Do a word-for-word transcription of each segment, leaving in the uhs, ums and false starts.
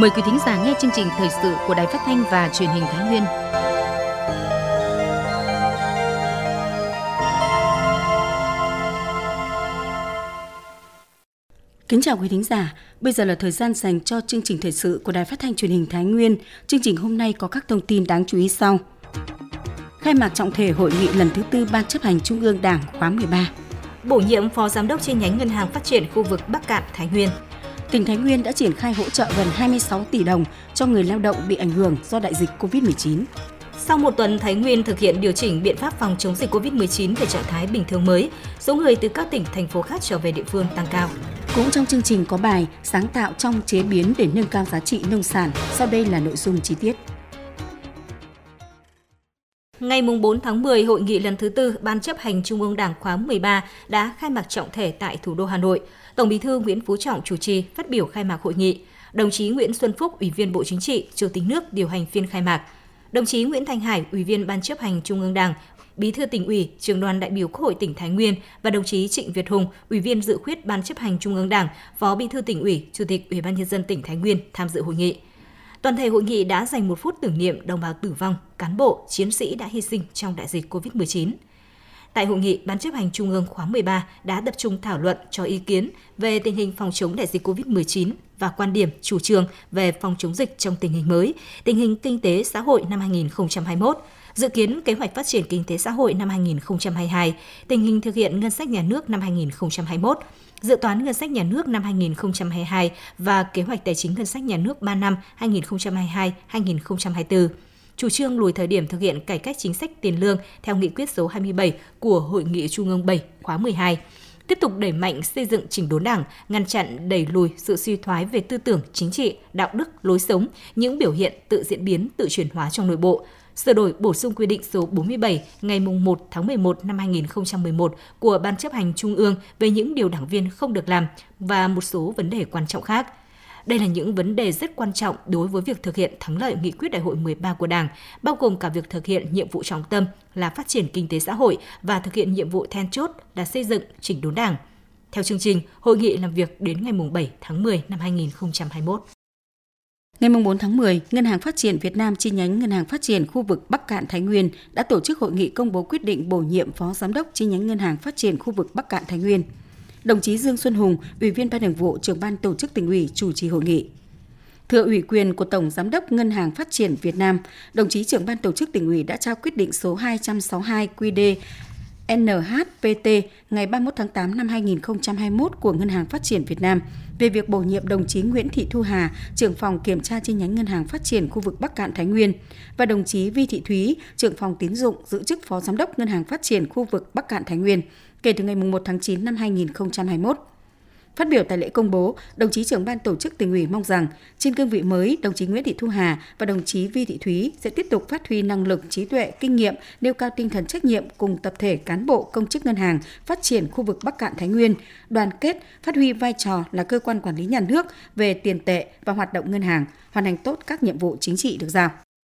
Mời quý thính giả nghe chương trình thời sự của Đài Phát thanh và Truyền hình Thái Nguyên. Kính chào quý thính giả, bây giờ là thời gian dành cho chương trình thời sự của Đài Phát thanh Truyền hình Thái Nguyên. Chương trình hôm nay có các thông tin đáng chú ý sau. Khai mạc trọng thể hội nghị lần thứ tư Ban chấp hành Trung ương Đảng khóa mười ba. Bổ nhiệm Phó Giám đốc chi nhánh Ngân hàng Phát triển khu vực Bắc Kạn, Thái Nguyên. Tỉnh Thái Nguyên đã triển khai hỗ trợ gần hai mươi sáu tỷ đồng cho người lao động bị ảnh hưởng do đại dịch cô vít mười chín. Sau một tuần, Thái Nguyên thực hiện điều chỉnh biện pháp phòng chống dịch cô vít mười chín về trạng thái bình thường mới, số người từ các tỉnh, thành phố khác trở về địa phương tăng cao. Cũng trong chương trình có bài sáng tạo trong chế biến để nâng cao giá trị nông sản. Sau đây là nội dung chi tiết. Ngày bốn tháng mười, hội nghị lần thứ tư Ban chấp hành Trung ương Đảng khóa mười ba đã khai mạc trọng thể tại thủ đô Hà Nội. Tổng Bí thư Nguyễn Phú Trọng chủ trì phát biểu khai mạc hội nghị. Đồng chí Nguyễn Xuân Phúc, Ủy viên Bộ Chính trị, Chủ tịch nước điều hành phiên khai mạc. Đồng chí Nguyễn Thanh Hải, Ủy viên Ban chấp hành Trung ương Đảng, Bí thư Tỉnh ủy, Trưởng đoàn đại biểu Quốc hội tỉnh Thái Nguyên và đồng chí Trịnh Việt Hùng, Ủy viên dự khuyết Ban chấp hành Trung ương Đảng, Phó Bí thư Tỉnh ủy, Chủ tịch Ủy ban nhân dân tỉnh Thái Nguyên tham dự hội nghị. Toàn thể hội nghị đã dành một phút tưởng niệm đồng bào tử vong, cán bộ, chiến sĩ đã hy sinh trong đại dịch cô vít mười chín. Tại hội nghị, Ban chấp hành Trung ương khóa mười ba đã tập trung thảo luận cho ý kiến về tình hình phòng chống đại dịch cô vít mười chín và quan điểm, chủ trương về phòng chống dịch trong tình hình mới, tình hình kinh tế xã hội năm hai nghìn không trăm hai mươi mốt, dự kiến kế hoạch phát triển kinh tế xã hội năm hai nghìn không trăm hai mươi hai, tình hình thực hiện ngân sách nhà nước năm hai nghìn không trăm hai mươi mốt, dự toán ngân sách nhà nước năm hai nghìn không trăm hai mươi hai và kế hoạch tài chính ngân sách nhà nước ba năm hai nghìn không trăm hai mươi hai đến hai nghìn không trăm hai mươi tư. Chủ trương lùi thời điểm thực hiện cải cách chính sách tiền lương theo nghị quyết số hai mươi bảy của Hội nghị Trung ương bảy khóa mười hai. Tiếp tục đẩy mạnh xây dựng chỉnh đốn Đảng, ngăn chặn đẩy lùi sự suy thoái về tư tưởng, chính trị, đạo đức, lối sống, những biểu hiện tự diễn biến, tự chuyển hóa trong nội bộ. Sửa đổi bổ sung quy định số bốn mươi bảy ngày một tháng mười một năm hai nghìn không trăm mười một của Ban chấp hành Trung ương về những điều đảng viên không được làm và một số vấn đề quan trọng khác. Đây là những vấn đề rất quan trọng đối với việc thực hiện thắng lợi nghị quyết đại hội mười ba của Đảng, bao gồm cả việc thực hiện nhiệm vụ trọng tâm là phát triển kinh tế xã hội và thực hiện nhiệm vụ then chốt là xây dựng chỉnh đốn Đảng. Theo chương trình, hội nghị làm việc đến ngày bảy tháng mười năm hai nghìn không trăm hai mươi mốt. Ngày bốn tháng mười, Ngân hàng Phát triển Việt Nam chi nhánh Ngân hàng Phát triển khu vực Bắc Kạn Thái Nguyên đã tổ chức hội nghị công bố quyết định bổ nhiệm Phó Giám đốc chi nhánh Ngân hàng Phát triển khu vực Bắc Kạn Thái Nguyên. Đồng chí Dương Xuân Hùng, Ủy viên Ban Thường vụ, Trưởng ban Tổ chức Tỉnh ủy chủ trì hội nghị. Thừa ủy quyền của Tổng Giám đốc Ngân hàng Phát triển Việt Nam, đồng chí Trưởng ban Tổ chức Tỉnh ủy đã trao quyết định số hai trăm sáu mươi hai Q D N H P T ngày ba mươi mốt tháng tám năm hai nghìn không trăm hai mươi mốt của Ngân hàng Phát triển Việt Nam về việc bổ nhiệm đồng chí Nguyễn Thị Thu Hà, trưởng phòng kiểm tra chi nhánh Ngân hàng Phát triển khu vực Bắc Kạn Thái Nguyên và đồng chí Vi Thị Thúy, trưởng phòng tín dụng giữ chức Phó Giám đốc Ngân hàng Phát triển khu vực Bắc Kạn Thái Nguyên kể từ ngày một tháng chín năm hai nghìn không trăm hai mươi mốt. Phát biểu tại lễ công bố, đồng chí Trưởng ban Tổ chức Tỉnh ủy mong rằng trên cương vị mới, đồng chí Nguyễn Thị Thu Hà và đồng chí Vi Thị Thúy sẽ tiếp tục phát huy năng lực, trí tuệ, kinh nghiệm, nêu cao tinh thần trách nhiệm cùng tập thể cán bộ công chức ngân hàng phát triển khu vực Bắc Kạn Thái Nguyên, đoàn kết, phát huy vai trò là cơ quan quản lý nhà nước về tiền tệ và hoạt động ngân hàng, hoàn thành tốt các nhiệm vụ chính trị được giao.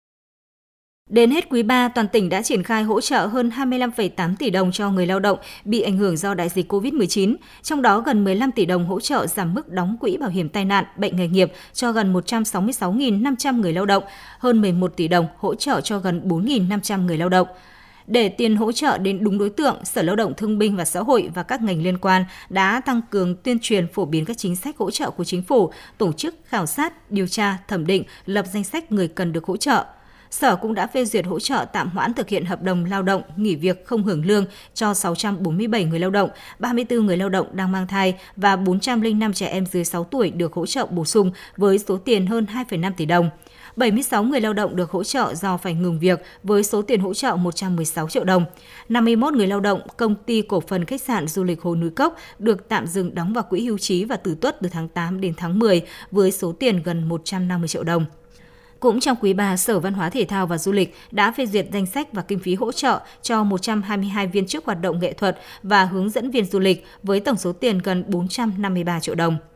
Đến hết quý ba, toàn tỉnh đã triển khai hỗ trợ hơn hai mươi lăm phẩy tám tỷ đồng cho người lao động bị ảnh hưởng do đại dịch cô vít mười chín, trong đó gần mười lăm tỷ đồng hỗ trợ giảm mức đóng quỹ bảo hiểm tai nạn, bệnh nghề nghiệp cho gần một trăm sáu mươi sáu nghìn năm trăm người lao động, hơn mười một tỷ đồng hỗ trợ cho gần bốn nghìn năm trăm người lao động. Để tiền hỗ trợ đến đúng đối tượng, Sở Lao động Thương binh và Xã hội và các ngành liên quan đã tăng cường tuyên truyền phổ biến các chính sách hỗ trợ của chính phủ, tổ chức khảo sát, điều tra, thẩm định, lập danh sách người cần được hỗ trợ. Sở cũng đã phê duyệt hỗ trợ tạm hoãn thực hiện hợp đồng lao động, nghỉ việc không hưởng lương cho sáu trăm bốn mươi bảy người lao động, ba mươi tư người lao động đang mang thai và bốn trăm lẻ năm trẻ em dưới sáu tuổi được hỗ trợ bổ sung với số tiền hơn hai phẩy năm tỷ đồng. bảy mươi sáu người lao động được hỗ trợ do phải ngừng việc với số tiền hỗ trợ một trăm mười sáu triệu đồng. năm mươi mốt người lao động công ty cổ phần khách sạn du lịch Hồ Núi Cốc được tạm dừng đóng vào quỹ hưu trí và tử tuất từ tháng tám đến tháng mười với số tiền gần một trăm năm mươi triệu đồng. Cũng trong quý ba, Sở Văn hóa Thể thao và Du lịch đã phê duyệt danh sách và kinh phí hỗ trợ cho một trăm hai mươi hai viên chức hoạt động nghệ thuật và hướng dẫn viên du lịch với tổng số tiền gần bốn trăm năm mươi ba triệu đồng.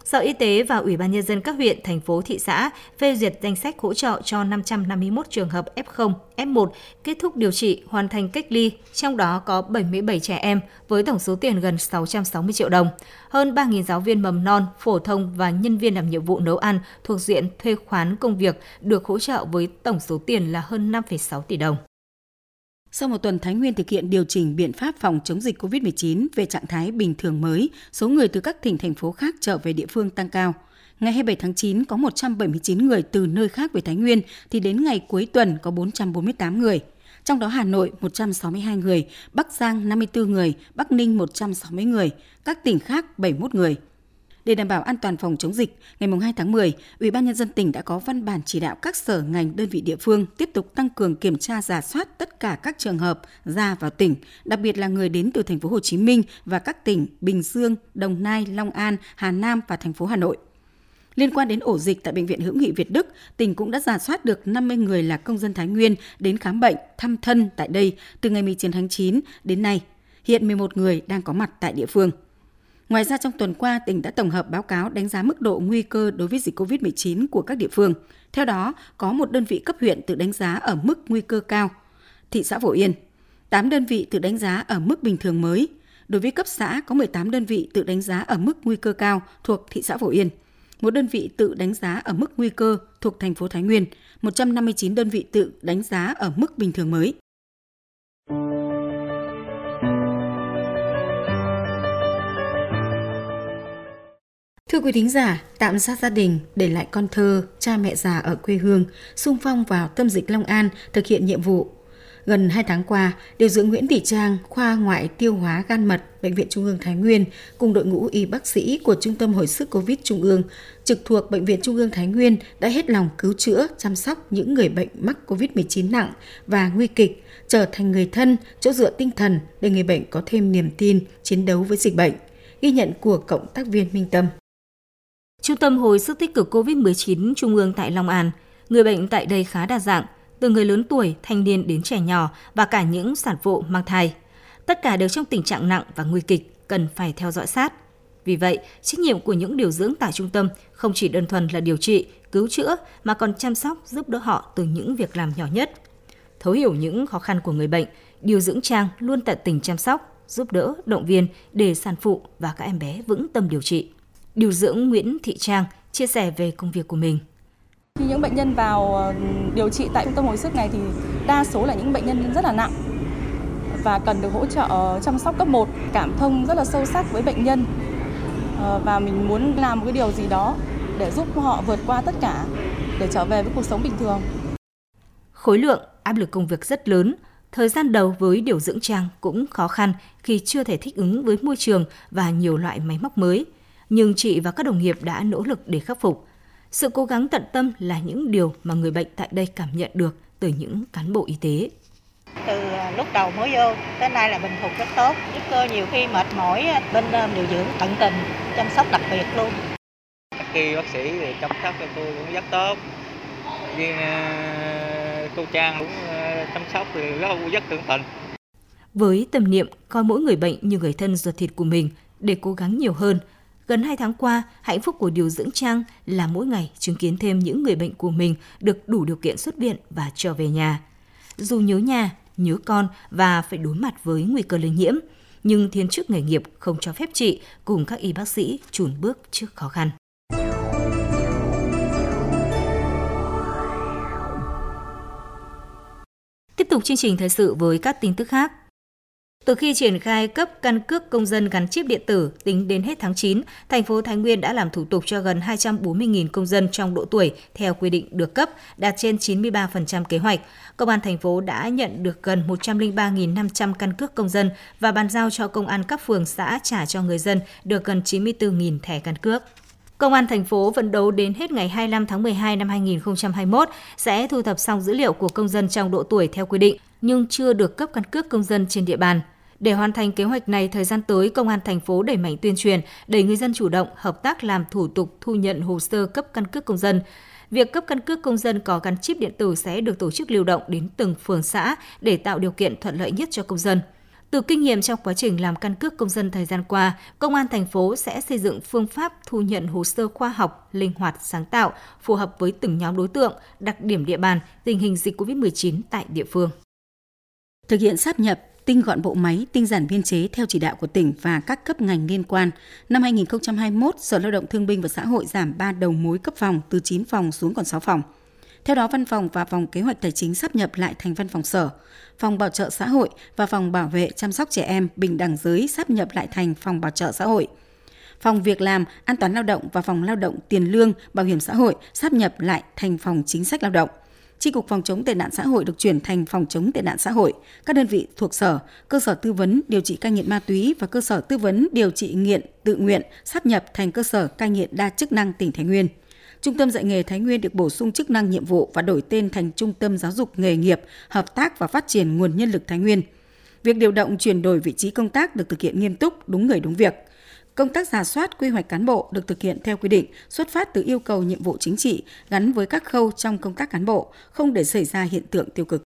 Sở Y tế và Ủy ban Nhân dân các huyện, thành phố, thị xã phê duyệt danh sách hỗ trợ cho năm trăm năm mươi mốt trường hợp ép không, ép một kết thúc điều trị, hoàn thành cách ly, trong đó có bảy mươi bảy trẻ em với tổng số tiền gần sáu trăm sáu mươi triệu đồng. Hơn ba nghìn giáo viên mầm non, phổ thông và nhân viên làm nhiệm vụ nấu ăn thuộc diện thuê khoán công việc được hỗ trợ với tổng số tiền là hơn năm phẩy sáu tỷ đồng. Sau một tuần, Thái Nguyên thực hiện điều chỉnh biện pháp phòng chống dịch covid mười chín về trạng thái bình thường mới, số người từ các tỉnh, thành phố khác trở về địa phương tăng cao. Ngày hai mươi bảy tháng chín có một trăm bảy mươi chín người từ nơi khác về Thái Nguyên, thì đến ngày cuối tuần có bốn trăm bốn mươi tám người. Trong đó Hà Nội một trăm sáu mươi hai người, Bắc Giang năm mươi tư người, Bắc Ninh một trăm sáu mươi người, các tỉnh khác bảy mươi mốt người. Để đảm bảo an toàn phòng chống dịch, ngày hai tháng mười, Ủy ban Nhân dân tỉnh đã có văn bản chỉ đạo các sở ngành đơn vị địa phương tiếp tục tăng cường kiểm tra rà soát tất cả các trường hợp ra vào tỉnh, đặc biệt là người đến từ thành phố Hồ Chí Minh và các tỉnh Bình Dương, Đồng Nai, Long An, Hà Nam và thành phố Hà Nội. Liên quan đến ổ dịch tại Bệnh viện Hữu nghị Việt Đức, tỉnh cũng đã rà soát được năm mươi người là công dân Thái Nguyên đến khám bệnh, thăm thân tại đây từ ngày mười chín tháng chín đến nay. Hiện mười một người đang có mặt tại địa phương. Ngoài ra, trong tuần qua, tỉnh đã tổng hợp báo cáo đánh giá mức độ nguy cơ đối với dịch covid mười chín của các địa phương. Theo đó, có một đơn vị cấp huyện tự đánh giá ở mức nguy cơ cao, thị xã Phổ Yên. tám đơn vị tự đánh giá ở mức bình thường mới. Đối với cấp xã, có mười tám đơn vị tự đánh giá ở mức nguy cơ cao thuộc thị xã Phổ Yên. Một đơn vị tự đánh giá ở mức nguy cơ thuộc thành phố Thái Nguyên. một trăm năm mươi chín đơn vị tự đánh giá ở mức bình thường mới. Thưa quý thính giả, tạm xa gia đình, để lại con thơ, cha mẹ già ở quê hương, xung phong vào tâm dịch Long An thực hiện nhiệm vụ. Gần hai tháng qua, điều dưỡng Nguyễn Thị Trang, khoa ngoại tiêu hóa gan mật, Bệnh viện Trung ương Thái Nguyên cùng đội ngũ y bác sĩ của Trung tâm Hồi sức Covid Trung ương trực thuộc Bệnh viện Trung ương Thái Nguyên đã hết lòng cứu chữa, chăm sóc những người bệnh mắc covid mười chín nặng và nguy kịch, trở thành người thân, chỗ dựa tinh thần để người bệnh có thêm niềm tin chiến đấu với dịch bệnh. Ghi nhận của cộng tác viên Minh Tâm. Trung tâm Hồi sức tích cực covid mười chín Trung ương tại Long An, người bệnh tại đây khá đa dạng, từ người lớn tuổi, thanh niên đến trẻ nhỏ và cả những sản phụ mang thai. Tất cả đều trong tình trạng nặng và nguy kịch, cần phải theo dõi sát. Vì vậy, trách nhiệm của những điều dưỡng tại trung tâm không chỉ đơn thuần là điều trị, cứu chữa mà còn chăm sóc, giúp đỡ họ từ những việc làm nhỏ nhất. Thấu hiểu những khó khăn của người bệnh, điều dưỡng Trang luôn tận tình chăm sóc, giúp đỡ, động viên để sản phụ và các em bé vững tâm điều trị. Điều dưỡng Nguyễn Thị Trang chia sẻ về công việc của mình. Khi những bệnh nhân vào điều trị tại trung tâm hồi sức này thì đa số là những bệnh nhân rất là nặng và cần được hỗ trợ chăm sóc cấp một, cảm thông rất là sâu sắc với bệnh nhân và mình muốn làm một cái điều gì đó để giúp họ vượt qua tất cả để trở về với cuộc sống bình thường. Khối lượng, áp lực công việc rất lớn. Thời gian đầu với điều dưỡng Trang cũng khó khăn khi chưa thể thích ứng với môi trường và nhiều loại máy móc mới. Nhưng chị và các đồng nghiệp đã nỗ lực để khắc phục. Sự cố gắng tận tâm là những điều mà người bệnh tại đây cảm nhận được từ những cán bộ y tế. Từ lúc đầu mới vô tới nay là bình phục rất tốt, giúp cơ nhiều khi mệt mỏi, bên điều dưỡng tận tình chăm sóc đặc biệt luôn. Khi bác sĩ chăm sóc cho tôi cũng rất tốt, riêng cô Trang cũng chăm sóc thì rất rất tận tình. Với tâm niệm coi mỗi người bệnh như người thân ruột thịt của mình để cố gắng nhiều hơn. Gần hai tháng qua, hạnh phúc của điều dưỡng Trang là mỗi ngày chứng kiến thêm những người bệnh của mình được đủ điều kiện xuất viện và trở về nhà. Dù nhớ nhà, nhớ con và phải đối mặt với nguy cơ lây nhiễm, nhưng thiên chức nghề nghiệp không cho phép chị cùng các y bác sĩ chùn bước trước khó khăn. Tiếp tục chương trình thời sự với các tin tức khác. Từ khi triển khai cấp căn cước công dân gắn chip điện tử, tính đến hết tháng chín, thành phố Thái Nguyên đã làm thủ tục cho gần hai trăm bốn mươi nghìn công dân trong độ tuổi theo quy định được cấp, đạt trên chín mươi ba phần trăm kế hoạch. Công an thành phố đã nhận được gần một trăm lẻ ba nghìn năm trăm căn cước công dân và bàn giao cho công an các phường xã trả cho người dân được gần chín mươi tư nghìn thẻ căn cước. Công an thành phố phấn đấu đến hết ngày hai mươi lăm tháng mười hai năm hai nghìn không trăm hai mươi mốt sẽ thu thập xong dữ liệu của công dân trong độ tuổi theo quy định, nhưng chưa được cấp căn cước công dân trên địa bàn. Để hoàn thành kế hoạch này, thời gian tới, Công an thành phố đẩy mạnh tuyên truyền, để người dân chủ động, hợp tác làm thủ tục thu nhận hồ sơ cấp căn cước công dân. Việc cấp căn cước công dân có gắn chip điện tử sẽ được tổ chức lưu động đến từng phường xã để tạo điều kiện thuận lợi nhất cho công dân. Từ kinh nghiệm trong quá trình làm căn cước công dân thời gian qua, Công an thành phố sẽ xây dựng phương pháp thu nhận hồ sơ khoa học, linh hoạt, sáng tạo, phù hợp với từng nhóm đối tượng, đặc điểm địa bàn, tình hình dịch covid mười chín tại địa phương. Thực hiện sáp nhập, tinh gọn bộ máy, tinh giản biên chế theo chỉ đạo của tỉnh và các cấp ngành liên quan. Năm hai nghìn không trăm hai mươi mốt, Sở Lao động Thương binh và Xã hội giảm ba đầu mối cấp phòng từ chín phòng xuống còn sáu phòng. Theo đó, văn phòng và phòng kế hoạch tài chính sáp nhập lại thành văn phòng sở, phòng bảo trợ xã hội và phòng bảo vệ chăm sóc trẻ em bình đẳng giới sáp nhập lại thành phòng bảo trợ xã hội. Phòng việc làm, an toàn lao động và phòng lao động tiền lương, bảo hiểm xã hội sáp nhập lại thành phòng chính sách lao động. Chi cục phòng chống tệ nạn xã hội được chuyển thành phòng chống tệ nạn xã hội. Các đơn vị thuộc sở, cơ sở tư vấn điều trị cai nghiện ma túy và cơ sở tư vấn điều trị nghiện tự nguyện sáp nhập thành cơ sở cai nghiện đa chức năng tỉnh Thái Nguyên. Trung tâm dạy nghề Thái Nguyên được bổ sung chức năng nhiệm vụ và đổi tên thành Trung tâm Giáo dục Nghề nghiệp, Hợp tác và Phát triển Nguồn Nhân lực Thái Nguyên. Việc điều động chuyển đổi vị trí công tác được thực hiện nghiêm túc, đúng người đúng việc. Công tác rà soát quy hoạch cán bộ được thực hiện theo quy định, xuất phát từ yêu cầu nhiệm vụ chính trị gắn với các khâu trong công tác cán bộ, không để xảy ra hiện tượng tiêu cực.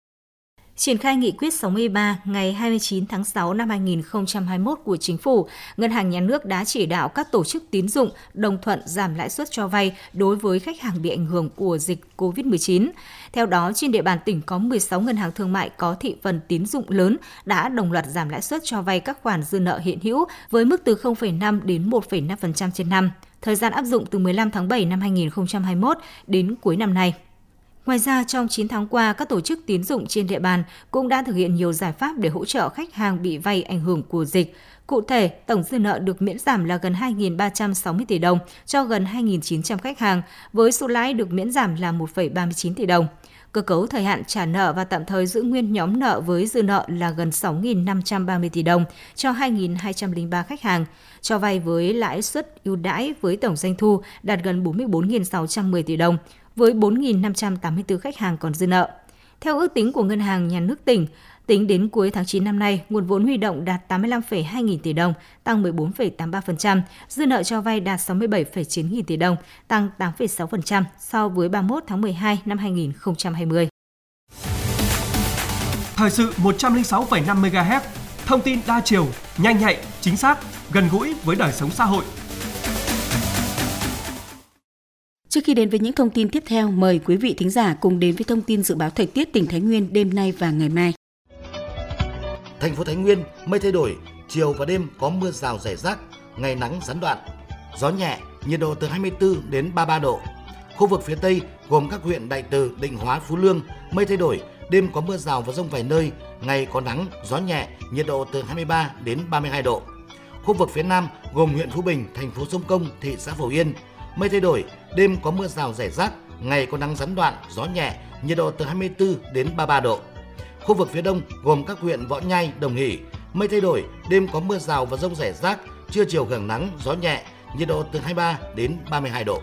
Triển khai nghị quyết sáu mươi ba ngày hai mươi chín tháng sáu năm hai nghìn không trăm hai mươi mốt của Chính phủ, Ngân hàng Nhà nước đã chỉ đạo các tổ chức tín dụng đồng thuận giảm lãi suất cho vay đối với khách hàng bị ảnh hưởng của dịch covid mười chín. Theo đó, trên địa bàn tỉnh có mười sáu ngân hàng thương mại có thị phần tín dụng lớn đã đồng loạt giảm lãi suất cho vay các khoản dư nợ hiện hữu với mức từ không phẩy năm đến một phẩy năm phần trăm trên năm. Thời gian áp dụng từ mười lăm tháng bảy năm hai nghìn không trăm hai mươi mốt đến cuối năm nay. Ngoài ra, trong chín tháng qua, các tổ chức tín dụng trên địa bàn cũng đã thực hiện nhiều giải pháp để hỗ trợ khách hàng bị vay ảnh hưởng của dịch. Cụ thể, tổng dư nợ được miễn giảm là gần hai nghìn ba trăm sáu mươi tỷ đồng cho gần hai nghìn chín trăm khách hàng, với số lãi được miễn giảm là một phẩy ba mươi chín tỷ đồng. Cơ cấu thời hạn trả nợ và tạm thời giữ nguyên nhóm nợ với dư nợ là gần sáu nghìn năm trăm ba mươi tỷ đồng cho hai nghìn hai trăm lẻ ba khách hàng, cho vay với lãi suất ưu đãi với tổng doanh thu đạt gần bốn mươi bốn nghìn sáu trăm mười tỷ đồng, với bốn nghìn năm trăm tám mươi tư khách hàng còn dư nợ. Theo ước tính của Ngân hàng Nhà nước tỉnh, tính đến cuối tháng chín năm nay, nguồn vốn huy động đạt tám mươi lăm phẩy hai nghìn tỷ đồng, tăng mười bốn phẩy tám mươi ba phần trăm, dư nợ cho vay đạt sáu mươi bảy phẩy chín nghìn tỷ đồng, tăng tám phẩy sáu phần trăm so với ba mươi mốt tháng mười hai năm hai nghìn không trăm hai mươi. Thời sự một trăm lẻ sáu phẩy năm mê ga héc, thông tin đa chiều, nhanh nhạy, chính xác, gần gũi với đời sống xã hội. Trước khi đến với những thông tin tiếp theo, mời quý vị thính giả cùng đến với thông tin dự báo thời tiết tỉnh Thái Nguyên đêm nay và ngày mai. Thành phố Thái Nguyên mây thay đổi, chiều và đêm có mưa rào rải rác, ngày nắng gián đoạn, gió nhẹ, nhiệt độ từ hai mươi tư đến ba mươi ba độ. Khu vực phía Tây gồm các huyện Đại Từ, Định Hóa, Phú Lương mây thay đổi, đêm có mưa rào và dông vài nơi, ngày có nắng, gió nhẹ, nhiệt độ từ hai mươi ba đến ba mươi hai độ. Khu vực phía Nam gồm huyện Phú Bình, thành phố Sông Công, thị xã Phổ Yên mây thay đổi, đêm có mưa rào rải rác, ngày có nắng gián đoạn, gió nhẹ, nhiệt độ từ hai mươi tư đến ba mươi ba độ. Khu vực phía Đông gồm các huyện Võ Nhai, Đồng Hỷ, mây thay đổi, đêm có mưa rào và dông rải rác, trưa chiều hưởng nắng, gió nhẹ, nhiệt độ từ hai mươi ba đến ba mươi hai độ.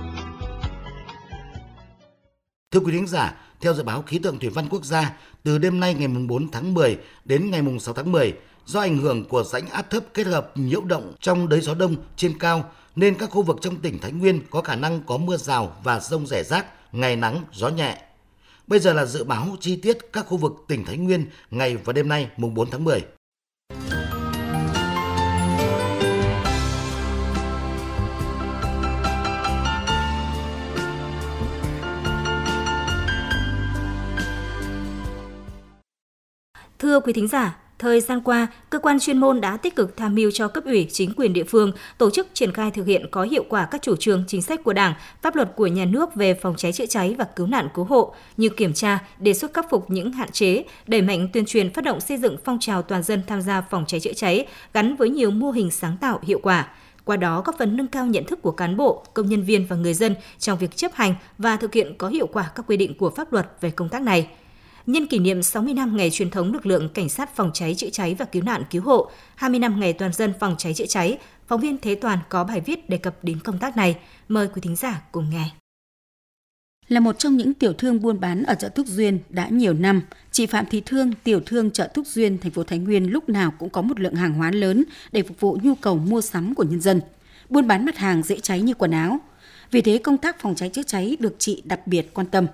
Thưa quý thính giả, theo dự báo khí tượng thủy văn quốc gia, từ đêm nay ngày bốn tháng mười đến ngày sáu tháng mười, do ảnh hưởng của rãnh áp thấp kết hợp nhiễu động trong đới gió đông trên cao, nên các khu vực trong tỉnh Thái Nguyên có khả năng có mưa rào và dông rải rác, ngày nắng, gió nhẹ. Bây giờ là dự báo chi tiết các khu vực tỉnh Thái Nguyên ngày và đêm nay mùng bốn tháng mười. Thưa quý thính giả, thời gian qua, cơ quan chuyên môn đã tích cực tham mưu cho cấp ủy, chính quyền địa phương tổ chức triển khai thực hiện có hiệu quả các chủ trương, chính sách của Đảng, pháp luật của nhà nước về phòng cháy chữa cháy và cứu nạn cứu hộ, như kiểm tra, đề xuất khắc phục những hạn chế, đẩy mạnh tuyên truyền phát động xây dựng phong trào toàn dân tham gia phòng cháy chữa cháy gắn với nhiều mô hình sáng tạo hiệu quả. Qua đó góp phần nâng cao nhận thức của cán bộ, công nhân viên và người dân trong việc chấp hành và thực hiện có hiệu quả các quy định của pháp luật về công tác này. Nhân kỷ niệm sáu mươi năm ngày truyền thống lực lượng cảnh sát phòng cháy chữa cháy và cứu nạn cứu hộ, hai mươi năm ngày toàn dân phòng cháy chữa cháy, phóng viên Thế Toàn có bài viết đề cập đến công tác này. Mời quý thính giả cùng nghe. Là một trong những tiểu thương buôn bán ở chợ Thúc Duyên đã nhiều năm, chị Phạm Thị Thương, tiểu thương chợ Thúc Duyên, thành phố Thái Nguyên lúc nào cũng có một lượng hàng hóa lớn để phục vụ nhu cầu mua sắm của nhân dân. Buôn bán mặt hàng dễ cháy như quần áo. Vì thế công tác phòng cháy chữa cháy được chị đặc biệt quan tâm.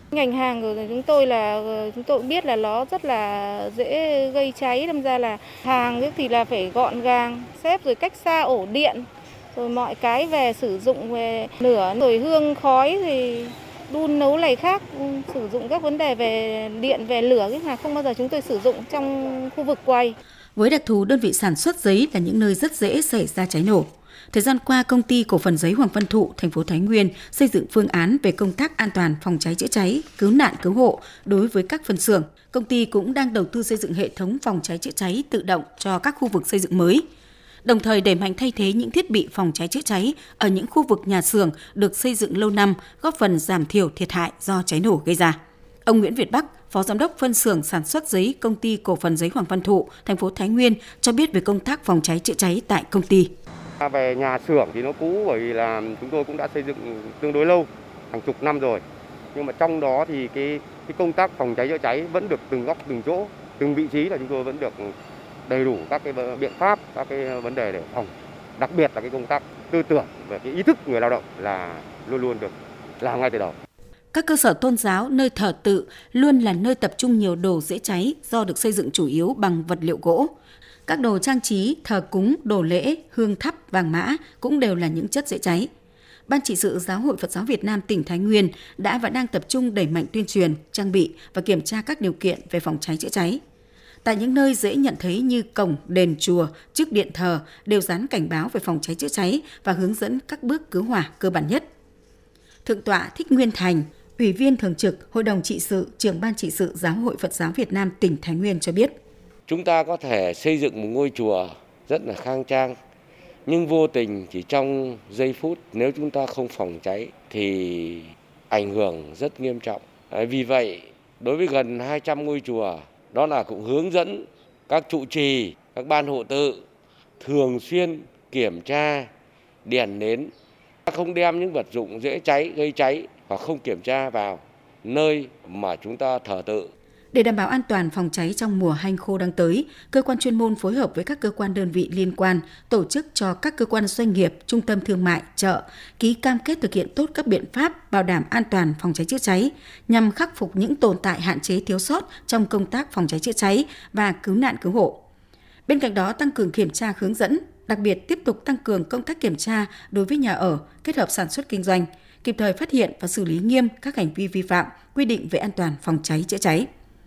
Ngành hàng của chúng tôi là chúng tôi biết là nó rất là dễ gây cháy, đâm ra là hàng thì là phải gọn gàng, xếp rồi cách xa ổ điện, rồi mọi cái về sử dụng về lửa, rồi hương khói thì đun nấu này khác, sử dụng các vấn đề về điện, về lửa cái mà không bao giờ chúng tôi sử dụng trong khu vực quầy. Với đặc thù đơn vị sản xuất giấy là những nơi rất dễ xảy ra cháy nổ. Thời gian qua, Công ty Cổ phần Giấy Hoàng Văn Thụ, thành phố Thái Nguyên xây dựng phương án về công tác an toàn phòng cháy chữa cháy, cứu nạn cứu hộ đối với các phân xưởng. Công ty cũng đang đầu tư xây dựng hệ thống phòng cháy chữa cháy tự động cho các khu vực xây dựng mới. Đồng thời đẩy mạnh thay thế những thiết bị phòng cháy chữa cháy ở những khu vực nhà xưởng được xây dựng lâu năm, góp phần giảm thiểu thiệt hại do cháy nổ gây ra. Ông Nguyễn Việt Bắc, Phó Giám đốc phân xưởng sản xuất giấy Công ty Cổ phần Giấy Hoàng Văn Thụ, thành phố Thái Nguyên cho biết về công tác phòng cháy chữa cháy tại công ty. Về nhà xưởng thì nó cũ bởi vì là chúng tôi cũng đã xây dựng tương đối lâu, hàng chục năm rồi. Nhưng mà trong đó thì cái, cái công tác phòng cháy chữa cháy vẫn được từng góc, từng chỗ, từng vị trí là chúng tôi vẫn được đầy đủ các cái biện pháp, các cái vấn đề để phòng. Đặc biệt là cái công tác tư tưởng về cái ý thức người lao động là luôn luôn được làm ngay từ đầu. Các cơ sở tôn giáo, nơi thờ tự luôn là nơi tập trung nhiều đồ dễ cháy do được xây dựng chủ yếu bằng vật liệu gỗ. Các đồ trang trí, thờ cúng, đồ lễ, hương thắp, vàng mã cũng đều là những chất dễ cháy. Ban trị sự Giáo hội Phật giáo Việt Nam tỉnh Thái Nguyên đã và đang tập trung đẩy mạnh tuyên truyền, trang bị và kiểm tra các điều kiện về phòng cháy chữa cháy. Tại những nơi dễ nhận thấy như cổng, đền, chùa, trước điện thờ đều dán cảnh báo về phòng cháy chữa cháy và hướng dẫn các bước cứu hỏa cơ bản nhất. Thượng tọa Thích Nguyên Thành, Ủy viên Thường trực Hội đồng trị sự, Trưởng Ban trị sự Giáo hội Phật giáo Việt Nam tỉnh Thái Nguyên cho biết. Chúng ta có thể xây dựng một ngôi chùa rất là khang trang, nhưng vô tình chỉ trong giây phút nếu chúng ta không phòng cháy thì ảnh hưởng rất nghiêm trọng. Vì vậy, đối với gần hai trăm ngôi chùa, đó là cũng hướng dẫn các trụ trì, các ban hộ tự thường xuyên kiểm tra đèn nến, không đem những vật dụng dễ cháy, gây cháy hoặc không kiểm tra vào nơi mà chúng ta thờ tự. Để đảm bảo an toàn phòng cháy trong mùa hanh khô đang tới, cơ quan chuyên môn phối hợp với các cơ quan đơn vị liên quan tổ chức cho các cơ quan doanh nghiệp, trung tâm thương mại, chợ ký cam kết thực hiện tốt các biện pháp bảo đảm an toàn phòng cháy chữa cháy nhằm khắc phục những tồn tại hạn chế thiếu sót trong công tác phòng cháy chữa cháy và cứu nạn cứu hộ. Bên cạnh đó, tăng cường kiểm tra hướng dẫn, đặc biệt tiếp tục tăng cường công tác kiểm tra đối với nhà ở kết hợp sản xuất kinh doanh, kịp thời phát hiện và xử lý nghiêm các hành vi vi phạm quy định về an toàn phòng cháy chữa cháy.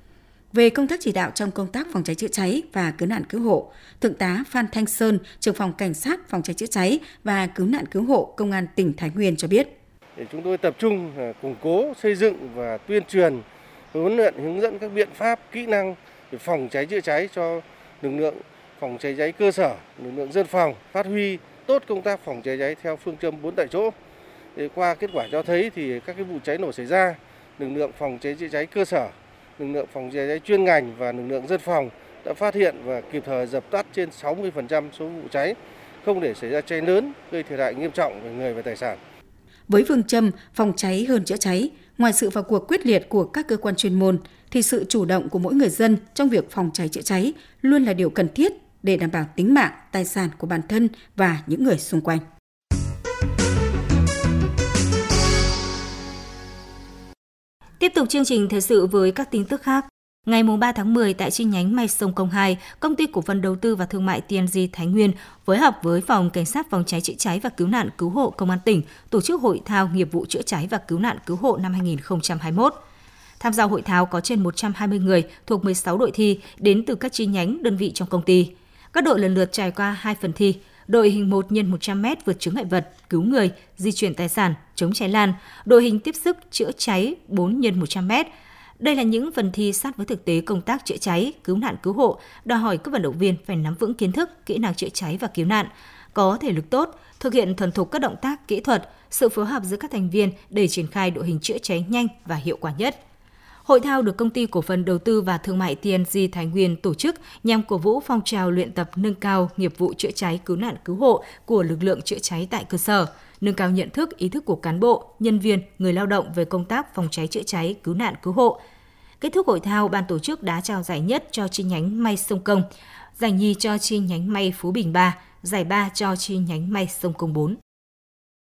Về công tác chỉ đạo trong công tác phòng cháy chữa cháy và cứu nạn cứu hộ, Thượng tá Phan Thanh Sơn, trưởng phòng Cảnh sát phòng cháy chữa cháy và cứu nạn cứu hộ Công an tỉnh Thái Nguyên cho biết. Chúng tôi tập trung củng cố, xây dựng và tuyên truyền, huấn luyện, hướng dẫn các biện pháp, kỹ năng để phòng cháy chữa cháy cho lực lượng phòng cháy cháy cơ sở, lực lượng dân phòng, phát huy tốt công tác phòng cháy cháy theo phương châm bốn tại chỗ. Để qua kết quả cho thấy thì các cái vụ cháy nổ xảy ra, lực lượng phòng cháy chữa cháy cơ sở, lực lượng phòng cháy cháy chuyên ngành và lực lượng dân phòng đã phát hiện và kịp thời dập tắt trên sáu mươi phần trăm số vụ cháy, không để xảy ra cháy lớn gây thiệt hại nghiêm trọng về người và tài sản. Với phương châm phòng cháy hơn chữa cháy, ngoài sự vào cuộc quyết liệt của các cơ quan chuyên môn thì sự chủ động của mỗi người dân trong việc phòng cháy chữa cháy luôn là điều cần thiết để đảm bảo tính mạng, tài sản của bản thân và những người xung quanh. Tiếp tục chương trình thời sự với các tin tức khác. Ngày ba tháng mười tại chi nhánh May Sông Công hai, Công ty Cổ phần Đầu tư và Thương mại tê en giê Thái Nguyên phối hợp với Phòng Cảnh sát phòng cháy chữa cháy và cứu nạn cứu hộ Công an tỉnh tổ chức hội thao nghiệp vụ chữa cháy và cứu nạn cứu hộ năm hai không hai mốt. Tham gia hội thao có trên một trăm hai mươi người thuộc mười sáu đội thi đến từ các chi nhánh đơn vị trong công ty. Các đội lần lượt trải qua hai phần thi. Đội hình một nhân một trăm mét vượt chướng ngại vật, cứu người, di chuyển tài sản, chống cháy lan. Đội hình tiếp sức chữa cháy bốn nhân một trăm mét. Đây là những phần thi sát với thực tế công tác chữa cháy, cứu nạn cứu hộ, đòi hỏi các vận động viên phải nắm vững kiến thức, kỹ năng chữa cháy và cứu nạn, có thể lực tốt, thực hiện thuần thục các động tác kỹ thuật, sự phối hợp giữa các thành viên để triển khai đội hình chữa cháy nhanh và hiệu quả nhất. Hội thao được Công ty Cổ phần Đầu tư và Thương mại tê en giê Thái Nguyên tổ chức nhằm cổ vũ phong trào luyện tập nâng cao nghiệp vụ chữa cháy cứu nạn cứu hộ của lực lượng chữa cháy tại cơ sở, nâng cao nhận thức, ý thức của cán bộ, nhân viên, người lao động về công tác phòng cháy chữa cháy cứu nạn cứu hộ. Kết thúc hội thao, ban tổ chức đã trao giải nhất cho chi nhánh May Sông Công, giải nhì cho chi nhánh May Phú Bình ba, giải ba cho chi nhánh May Sông Công bốn.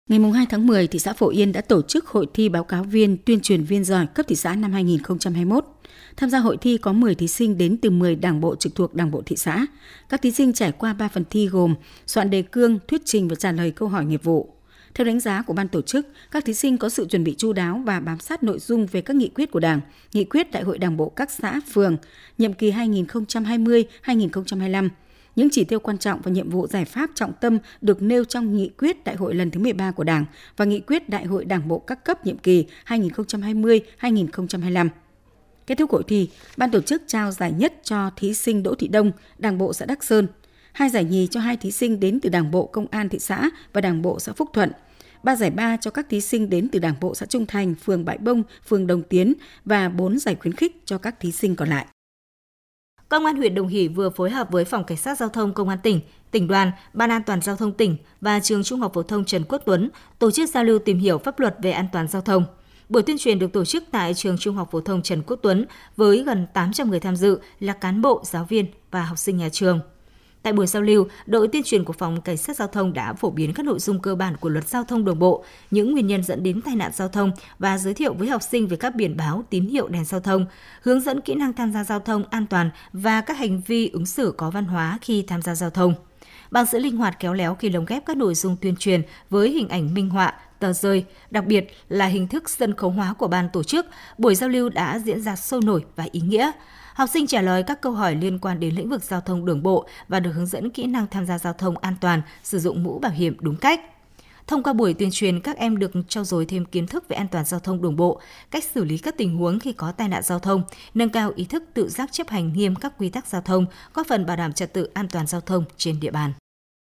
Ngày hai tháng mười, thị xã Phổ Yên đã tổ chức hội thi báo cáo viên, tuyên truyền viên giỏi cấp thị xã năm hai nghìn không trăm hai mươi mốt. Tham gia hội thi có mười thí sinh đến từ mười đảng bộ trực thuộc Đảng bộ thị xã. Các thí sinh trải qua ba phần thi gồm soạn đề cương, thuyết trình và trả lời câu hỏi nghiệp vụ. Theo đánh giá của ban tổ chức, các thí sinh có sự chuẩn bị chu đáo và bám sát nội dung về các nghị quyết của Đảng, nghị quyết Đại hội Đảng bộ các xã, phường, nhiệm kỳ hai nghìn không trăm hai mươi đến hai nghìn không trăm hai mươi lăm. Những chỉ tiêu quan trọng và nhiệm vụ giải pháp trọng tâm được nêu trong nghị quyết Đại hội lần thứ mười ba của Đảng và nghị quyết Đại hội Đảng bộ các cấp nhiệm kỳ hai nghìn không trăm hai mươi đến hai nghìn không trăm hai mươi lăm. Kết thúc hội thi, ban tổ chức trao giải nhất cho thí sinh Đỗ Thị Đông, Đảng bộ xã Đắc Sơn, hai giải nhì cho hai thí sinh đến từ Đảng bộ Công an thị xã và Đảng bộ xã Phúc Thuận, ba giải ba cho các thí sinh đến từ Đảng bộ xã Trung Thành, phường Bãi Bông, phường Đồng Tiến và bốn giải khuyến khích cho các thí sinh còn lại. Công an huyện Đồng Hỷ vừa phối hợp với Phòng Cảnh sát Giao thông Công an tỉnh, tỉnh đoàn, Ban An toàn Giao thông tỉnh và Trường Trung học phổ thông Trần Quốc Tuấn tổ chức giao lưu tìm hiểu pháp luật về an toàn giao thông. Buổi tuyên truyền được tổ chức tại Trường Trung học phổ thông Trần Quốc Tuấn với gần tám trăm người tham dự là cán bộ, giáo viên và học sinh nhà trường. Tại buổi giao lưu, đội tuyên truyền của Phòng Cảnh sát Giao thông đã phổ biến các nội dung cơ bản của Luật Giao thông đường bộ, những nguyên nhân dẫn đến tai nạn giao thông và giới thiệu với học sinh về các biển báo, tín hiệu đèn giao thông, hướng dẫn kỹ năng tham gia giao thông an toàn và các hành vi ứng xử có văn hóa khi tham gia giao thông. Bằng sự linh hoạt khéo léo khi lồng ghép các nội dung tuyên truyền với hình ảnh minh họa, tờ rơi, đặc biệt là hình thức sân khấu hóa của ban tổ chức, buổi giao lưu đã diễn ra sôi nổi và ý nghĩa. Học sinh trả lời các câu hỏi liên quan đến lĩnh vực giao thông đường bộ và được hướng dẫn kỹ năng tham gia giao thông an toàn, sử dụng mũ bảo hiểm đúng cách. Thông qua buổi tuyên truyền, các em được trau dồi thêm kiến thức về an toàn giao thông đường bộ, cách xử lý các tình huống khi có tai nạn giao thông, nâng cao ý thức tự giác chấp hành nghiêm các quy tắc giao thông, góp phần bảo đảm trật tự an toàn giao thông trên địa bàn.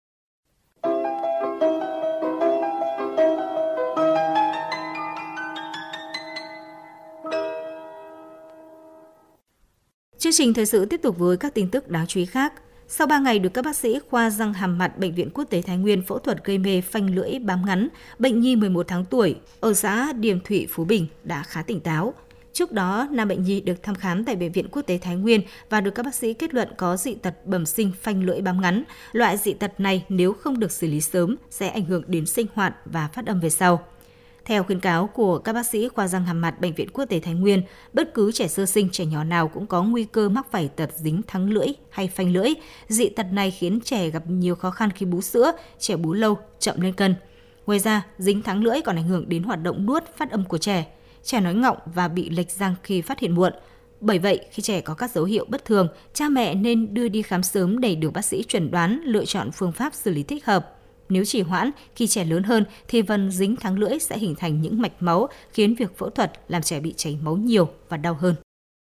Chương trình thời sự tiếp tục với các tin tức đáng chú ý khác. Sau ba ngày được các bác sĩ khoa răng hàm mặt Bệnh viện Quốc tế Thái Nguyên phẫu thuật gây mê phanh lưỡi bám ngắn, bệnh nhi mười một tháng tuổi ở xã Điềm Thụy, Phú Bình đã khá tỉnh táo. Trước đó, nam bệnh nhi được thăm khám tại Bệnh viện Quốc tế Thái Nguyên và được các bác sĩ kết luận có dị tật bẩm sinh phanh lưỡi bám ngắn. Loại dị tật này nếu không được xử lý sớm sẽ ảnh hưởng đến sinh hoạt và phát âm về sau. Theo khuyến cáo của các bác sĩ khoa răng hàm mặt Bệnh viện Quốc tế Thái Nguyên, bất cứ trẻ sơ sinh, trẻ nhỏ nào cũng có nguy cơ mắc phải tật dính thắng lưỡi hay phanh lưỡi. Dị tật này khiến trẻ gặp nhiều khó khăn khi bú sữa, trẻ bú lâu, chậm lên cân. Ngoài ra, dính thắng lưỡi còn ảnh hưởng đến hoạt động nuốt, phát âm của trẻ. Trẻ nói ngọng và bị lệch răng khi phát hiện muộn. Bởi vậy, khi trẻ có các dấu hiệu bất thường, cha mẹ nên đưa đi khám sớm để được bác sĩ chẩn đoán, lựa chọn phương pháp xử lý thích hợp. Nếu trì hoãn, khi trẻ lớn hơn thì phần dính thắng lưỡi sẽ hình thành những mạch máu khiến việc phẫu thuật làm trẻ bị chảy máu nhiều và đau hơn.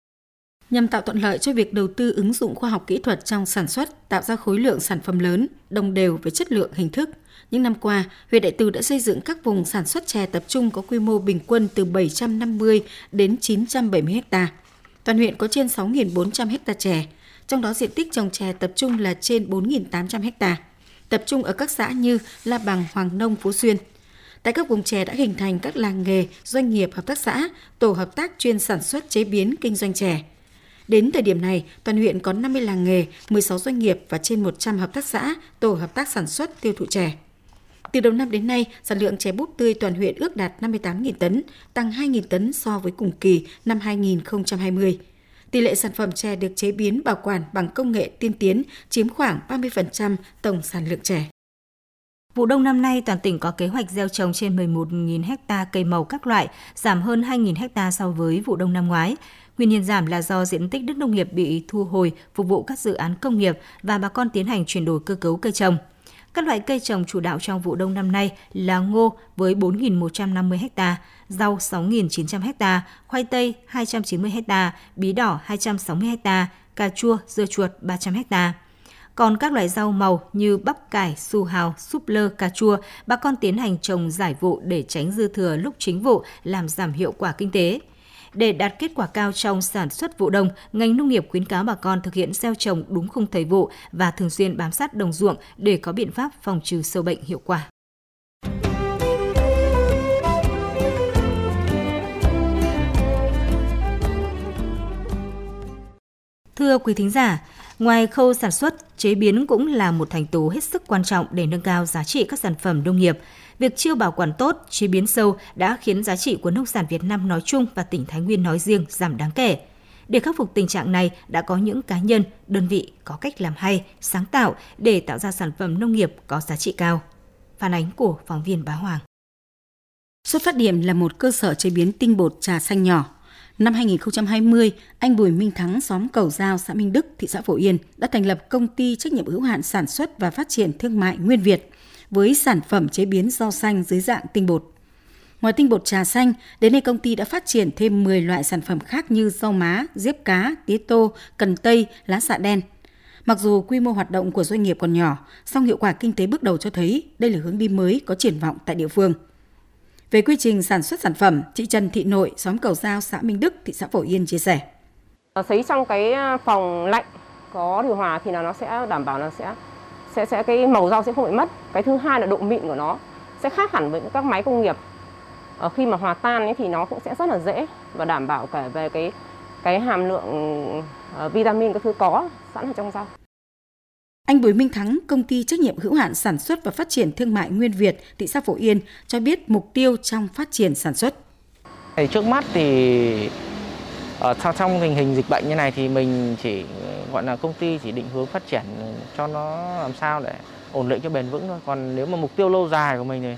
Nhằm tạo thuận lợi cho việc đầu tư ứng dụng khoa học kỹ thuật trong sản xuất, tạo ra khối lượng sản phẩm lớn, đồng đều với chất lượng, hình thức, những năm qua, huyện Đại Từ đã xây dựng các vùng sản xuất chè tập trung có quy mô bình quân từ bảy trăm năm mươi đến chín trăm bảy mươi ha. Toàn huyện có trên sáu nghìn bốn trăm ha chè, trong đó diện tích trồng chè tập trung là trên bốn nghìn tám trăm ha, tập trung ở các xã như La Bằng, Hoàng Nông, Phú Xuyên. Tại các vùng chè đã hình thành các làng nghề, doanh nghiệp, hợp tác xã, tổ hợp tác chuyên sản xuất, chế biến, kinh doanh chè. Đến thời điểm này, toàn huyện có năm mươi làng nghề, mười sáu doanh nghiệp và trên một trăm hợp tác xã, tổ hợp tác sản xuất, tiêu thụ chè. Từ đầu năm đến nay, sản lượng chè búp tươi toàn huyện ước đạt năm mươi tám nghìn tấn, tăng hai nghìn tấn so với cùng kỳ năm hai nghìn không trăm hai mươi. Tỷ lệ sản phẩm chè được chế biến bảo quản bằng công nghệ tiên tiến chiếm khoảng ba mươi phần trăm tổng sản lượng chè. Vụ đông năm nay, toàn tỉnh có kế hoạch gieo trồng trên mười một nghìn ha cây màu các loại, giảm hơn hai nghìn ha so với vụ đông năm ngoái. Nguyên nhân giảm là do diện tích đất nông nghiệp bị thu hồi phục vụ các dự án công nghiệp và bà con tiến hành chuyển đổi cơ cấu cây trồng. Các loại cây trồng chủ đạo trong vụ đông năm nay là ngô với bốn nghìn một trăm năm mươi ha, rau sáu nghìn chín trăm ha, khoai tây hai trăm chín mươi ha, bí đỏ hai trăm sáu mươi ha, cà chua, dưa chuột ba trăm ha. Còn các loại rau màu như bắp cải, su hào, súp lơ, cà chua, bà con tiến hành trồng giải vụ để tránh dư thừa lúc chính vụ, làm giảm hiệu quả kinh tế. Để đạt kết quả cao trong sản xuất vụ đông, ngành nông nghiệp khuyến cáo bà con thực hiện gieo trồng đúng khung thời vụ và thường xuyên bám sát đồng ruộng để có biện pháp phòng trừ sâu bệnh hiệu quả. Thưa quý thính giả, Ngoài khâu sản xuất, chế biến cũng là một thành tố hết sức quan trọng để nâng cao giá trị các sản phẩm nông nghiệp. Việc chưa bảo quản tốt, chế biến sâu đã khiến giá trị của nông sản Việt Nam nói chung và tỉnh Thái Nguyên nói riêng giảm đáng kể. Để khắc phục tình trạng này, đã có những cá nhân, đơn vị có cách làm hay, sáng tạo để tạo ra sản phẩm nông nghiệp có giá trị cao. Phản ánh của phóng viên Bá Hoàng. Xuất phát điểm là một cơ sở chế biến tinh bột trà xanh nhỏ. Năm hai nghìn không trăm hai mươi, anh Bùi Minh Thắng, xóm Cầu Giao, xã Minh Đức, thị xã Phổ Yên đã thành lập công ty trách nhiệm hữu hạn sản xuất và phát triển thương mại Nguyên Việt với sản phẩm chế biến rau xanh dưới dạng tinh bột. Ngoài tinh bột trà xanh, đến nay công ty đã phát triển thêm mười loại sản phẩm khác như rau má, diếp cá, tía tô, cần tây, lá xạ đen. Mặc dù quy mô hoạt động của doanh nghiệp còn nhỏ, song hiệu quả kinh tế bước đầu cho thấy đây là hướng đi mới có triển vọng tại địa phương. Về quy trình sản xuất sản phẩm, chị Trần Thị Nội, xóm Cầu Giao, xã Minh Đức, thị xã Phổ Yên chia sẻ. Sấy trong cái phòng lạnh có điều hòa thì là nó sẽ đảm bảo là sẽ sẽ sẽ cái màu rau sẽ không bị mất. Cái thứ hai là độ mịn của nó sẽ khác hẳn với các máy công nghiệp. Ở khi mà hòa tan ấy thì nó cũng sẽ rất là dễ và đảm bảo cả về cái cái hàm lượng uh, vitamin các thứ có sẵn ở trong rau. Anh Bùi Minh Thắng, công ty trách nhiệm hữu hạn sản xuất và phát triển thương mại Nguyên Việt, thị xã Phổ Yên cho biết mục tiêu trong phát triển sản xuất. Trước mắt thì ở trong tình hình dịch bệnh như này thì mình chỉ gọi là công ty chỉ định hướng phát triển cho nó làm sao để ổn định cho bền vững thôi. Còn nếu mà mục tiêu lâu dài của mình thì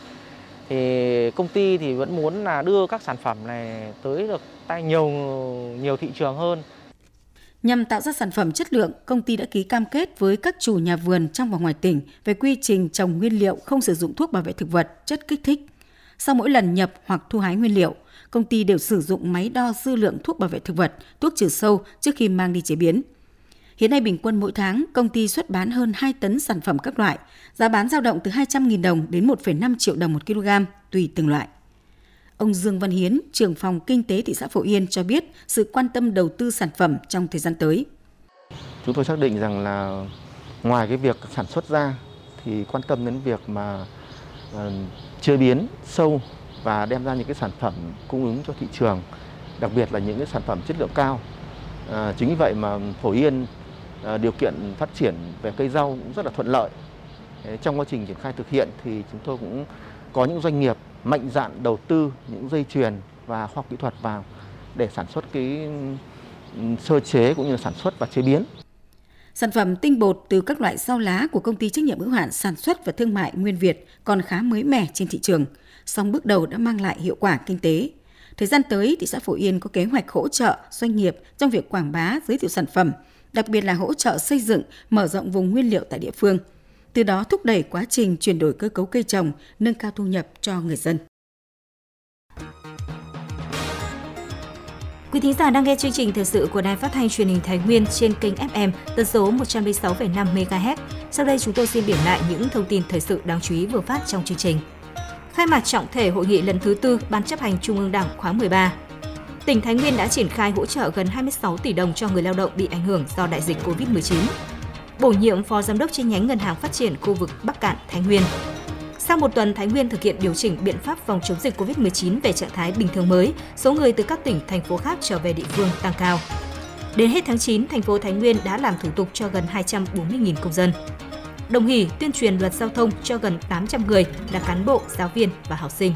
thì công ty thì vẫn muốn là đưa các sản phẩm này tới được tay nhiều nhiều thị trường hơn. Nhằm tạo ra sản phẩm chất lượng, công ty đã ký cam kết với các chủ nhà vườn trong và ngoài tỉnh về quy trình trồng nguyên liệu không sử dụng thuốc bảo vệ thực vật, chất kích thích. Sau mỗi lần nhập hoặc thu hái nguyên liệu, công ty đều sử dụng máy đo dư lượng thuốc bảo vệ thực vật, thuốc trừ sâu trước khi mang đi chế biến. Hiện nay bình quân mỗi tháng, công ty xuất bán hơn hai tấn sản phẩm các loại, giá bán dao động từ hai trăm nghìn đồng đến một phẩy năm triệu đồng một kg, tùy từng loại. Ông Dương Văn Hiến, trưởng phòng kinh tế thị xã Phổ Yên cho biết sự quan tâm đầu tư sản phẩm trong thời gian tới. Chúng tôi xác định rằng là ngoài cái việc sản xuất ra thì quan tâm đến việc mà uh, chế biến sâu và đem ra những cái sản phẩm cung ứng cho thị trường, đặc biệt là những cái sản phẩm chất lượng cao. Uh, chính vì vậy mà Phổ Yên uh, điều kiện phát triển về cây rau cũng rất là thuận lợi. Trong quá trình triển khai thực hiện thì chúng tôi cũng có những doanh nghiệp mạnh dạn đầu tư những dây chuyền và khoa học kỹ thuật vào để sản xuất cái sơ chế cũng như sản xuất và chế biến. Sản phẩm tinh bột từ các loại rau lá của công ty trách nhiệm hữu hạn sản xuất và thương mại Nguyên Việt còn khá mới mẻ trên thị trường, song bước đầu đã mang lại hiệu quả kinh tế. Thời gian tới, thị xã Phổ Yên có kế hoạch hỗ trợ doanh nghiệp trong việc quảng bá, giới thiệu sản phẩm, đặc biệt là hỗ trợ xây dựng, mở rộng vùng nguyên liệu tại địa phương. Từ đó thúc đẩy quá trình chuyển đổi cơ cấu cây trồng, nâng cao thu nhập cho người dân. Quý thính giả đang nghe chương trình thời sự của Đài Phát thanh Truyền hình Thái Nguyên trên kênh ép em tần số một trăm lẻ sáu phẩy năm mê ga héc. Sau đây chúng tôi xin điểm lại những thông tin thời sự đáng chú ý vừa phát trong chương trình. Khai mạc trọng thể hội nghị lần thứ tư Ban chấp hành Trung ương Đảng khóa mười ba. Tỉnh Thái Nguyên đã triển khai hỗ trợ gần hai mươi sáu tỷ đồng cho người lao động bị ảnh hưởng do đại dịch cô vít mười chín. Bổ nhiệm Phó Giám đốc chi nhánh Ngân hàng Phát triển khu vực Bắc Cạn, Thái Nguyên. Sau một tuần, Thái Nguyên thực hiện điều chỉnh biện pháp phòng chống dịch cô vít mười chín về trạng thái bình thường mới, số người từ các tỉnh, thành phố khác trở về địa phương tăng cao. Đến hết tháng chín, thành phố Thái Nguyên đã làm thủ tục cho gần hai trăm bốn mươi nghìn công dân. Đồng Hỷ tuyên truyền luật giao thông cho gần tám trăm người là cán bộ, giáo viên và học sinh.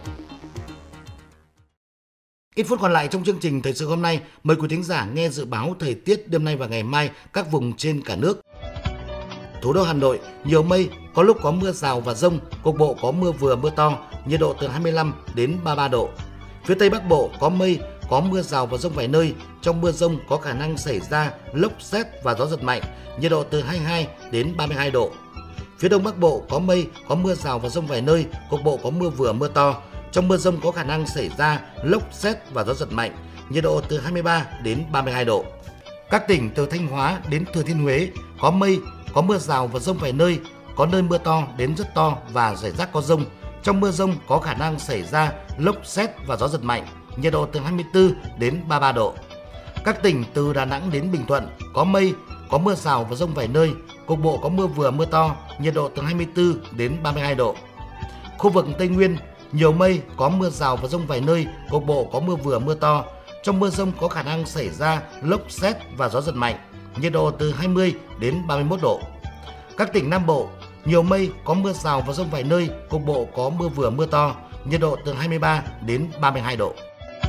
Ít phút còn lại trong chương trình thời sự hôm nay, mời quý thính giả nghe dự báo thời tiết đêm nay và ngày mai các vùng trên cả nước. Thủ đô Hà Nội nhiều mây, có lúc có mưa rào và dông, cục bộ có mưa vừa mưa to, nhiệt độ từ hai mươi lăm đến ba mươi ba độ. Phía Tây Bắc Bộ có mây, có mưa rào và dông vài nơi, trong mưa dông có khả năng xảy ra lốc sét và gió giật mạnh, nhiệt độ từ hai mươi hai đến ba mươi hai độ. Phía Đông Bắc Bộ có mây, có mưa rào và dông vài nơi, cục bộ có mưa vừa mưa to, trong mưa dông có khả năng xảy ra lốc sét và gió giật mạnh, nhiệt độ từ hai mươi ba đến ba mươi hai độ. Các tỉnh từ Thanh Hóa đến Thừa Thiên Huế có mây, có mưa rào và dông vài nơi, có nơi mưa to đến rất to và rải rác có dông. Trong mưa dông có khả năng xảy ra lốc sét và gió giật mạnh, nhiệt độ từ hai mươi tư đến ba mươi ba độ. Các tỉnh từ Đà Nẵng đến Bình Thuận có mây, có mưa rào và dông vài nơi, cục bộ có mưa vừa mưa to, nhiệt độ từ hai mươi tư đến ba mươi hai độ. Khu vực Tây Nguyên nhiều mây, có mưa rào và dông vài nơi, cục bộ có mưa vừa mưa to. Trong mưa dông có khả năng xảy ra lốc sét và gió giật mạnh, nhiệt độ từ hai mươi đến ba mươi mốt độ. Các tỉnh Nam Bộ, nhiều mây, có mưa rào và dông vài nơi, cục bộ có mưa vừa mưa to, nhiệt độ từ hai mươi ba đến ba mươi hai độ.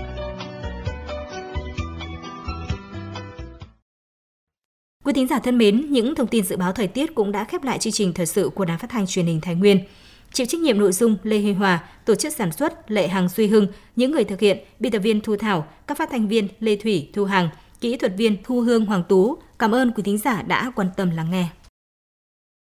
Quý thính giả thân mến, những thông tin dự báo thời tiết cũng đã khép lại chương trình thời sự của Đài Phát thanh Truyền hình Thái Nguyên. Chịu trách nhiệm nội dung Lê Huy Hòa, tổ chức sản xuất Lệ Hằng Duy Hưng, những người thực hiện biên tập viên Thu Thảo, các phát thanh viên Lê Thủy, Thu Hằng, kỹ thuật viên Thu Hương Hoàng Tú. Cảm ơn quý thính giả đã quan tâm lắng nghe.